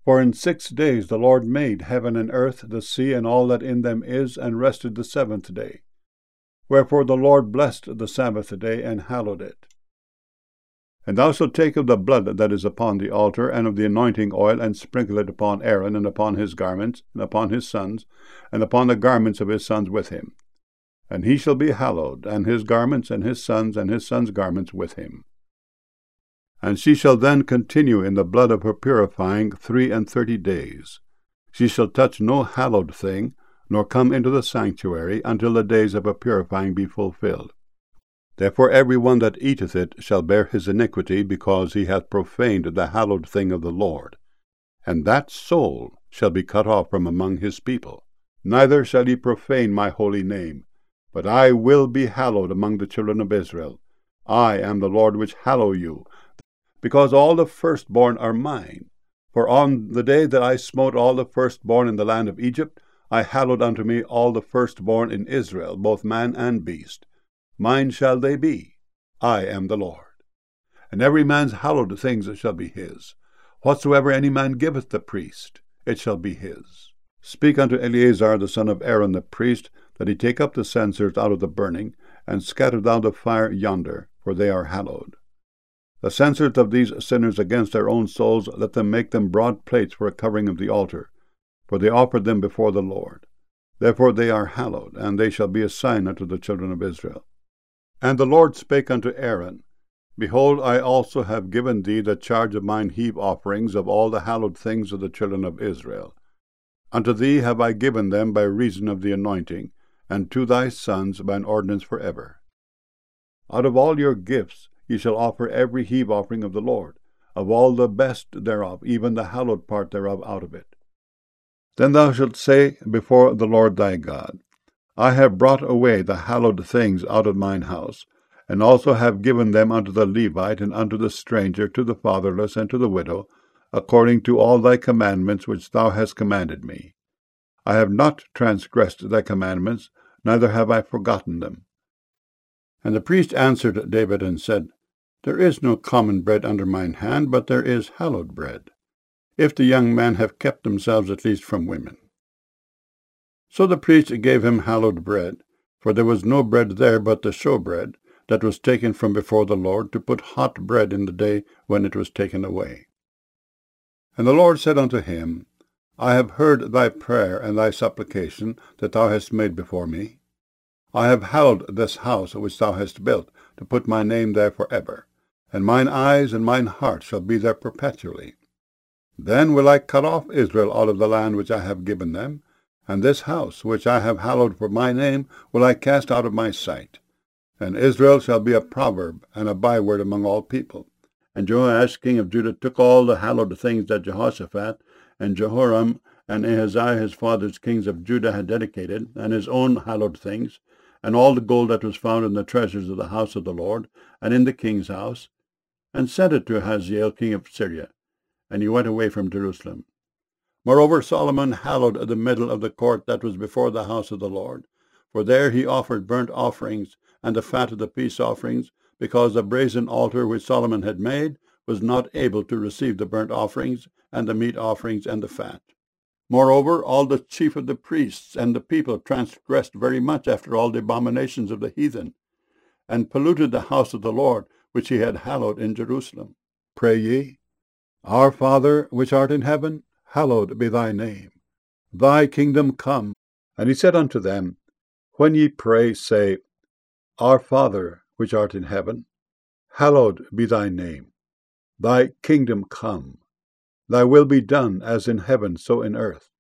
For in 6 days the Lord made heaven and earth, the sea, and all that in them is, and rested the 7th day. Wherefore the Lord blessed the Sabbath day, and hallowed it. And thou shalt take of the blood that is upon the altar, and of the anointing oil, and sprinkle it upon Aaron, and upon his garments, and upon his sons, and upon the garments of his sons with him. And he shall be hallowed, and his garments, and his sons' garments with him. And she shall then continue in the blood of her purifying 33 days. She shall touch no hallowed thing, nor come into the sanctuary, until the days of her purifying be fulfilled. Therefore every one that eateth it shall bear his iniquity, because he hath profaned the hallowed thing of the Lord. And that soul shall be cut off from among his people. Neither shall he profane my holy name, but I will be hallowed among the children of Israel. I am the Lord which hallow you, because all the firstborn are mine. For on the day that I smote all the firstborn in the land of Egypt, I hallowed unto me all the firstborn in Israel, both man and beast. Mine shall they be. I am the Lord. And every man's hallowed things shall be his. Whatsoever any man giveth the priest, it shall be his. Speak unto Eleazar the son of Aaron the priest, that he take up the censers out of the burning, and scatter thou the fire yonder, for they are hallowed. The censers of these sinners against their own souls, let them make them broad plates for a covering of the altar, for they offered them before the Lord. Therefore they are hallowed, and they shall be a sign unto the children of Israel. And the Lord spake unto Aaron, Behold, I also have given thee the charge of mine heave offerings of all the hallowed things of the children of Israel. Unto thee have I given them by reason of the anointing, and to thy sons by an ordinance for ever. Out of all your gifts ye shall offer every heave offering of the Lord, of all the best thereof, even the hallowed part thereof out of it. Then thou shalt say before the Lord thy God, I have brought away the hallowed things out of mine house, and also have given them unto the Levite, and unto the stranger, to the fatherless, and to the widow, according to all thy commandments which thou hast commanded me. I have not transgressed thy commandments, neither have I forgotten them. And the priest answered David and said, There is no common bread under mine hand, but there is hallowed bread, if the young men have kept themselves at least from women. So the priest gave him hallowed bread, for there was no bread there but the showbread, that was taken from before the Lord, to put hot bread in the day when it was taken away. And the Lord said unto him, I have heard thy prayer and thy supplication that thou hast made before me. I have hallowed this house which thou hast built, to put my name there for ever, and mine eyes and mine heart shall be there perpetually. Then will I cut off Israel out of the land which I have given them, and this house which I have hallowed for my name will I cast out of my sight. And Israel shall be a proverb and a byword among all people. And Jehoash king of Judah took all the hallowed things that Jehoshaphat and Jehoram and Ahaziah his father's kings of Judah had dedicated, and his own hallowed things, and all the gold that was found in the treasures of the house of the Lord, and in the king's house, and sent it to Hazael king of Syria. And he went away from Jerusalem. Moreover, Solomon hallowed the middle of the court that was before the house of the Lord, for there he offered burnt offerings and the fat of the peace offerings, because the brazen altar which Solomon had made was not able to receive the burnt offerings and the meat offerings and the fat. Moreover, all the chief of the priests and the people transgressed very much after all the abominations of the heathen, and polluted the house of the Lord, which he had hallowed in Jerusalem. Pray ye, Our Father, which art in heaven, hallowed be thy name. Thy kingdom come. And he said unto them, When ye pray, say, Our Father, which art in heaven, hallowed be thy name. Thy kingdom come. Thy will be done, as in heaven, so in earth.